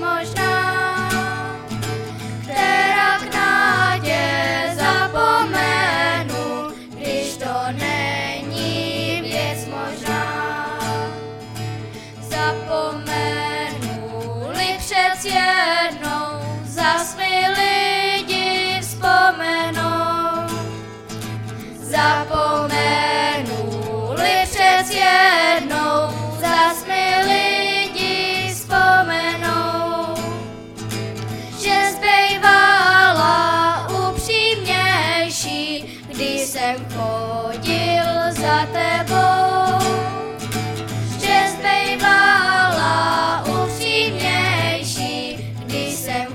možná, kterak na tě zapomenu, když to není věc možná. Zapomenu-li přec jednou, zas mi lidi vzpomenou. Zapomenu-li přec jednou, zas mi lidi vzpomenou, že zbývala upřímnější, když jsem chodil za tebou. Že zbývala upřímnější, když jsem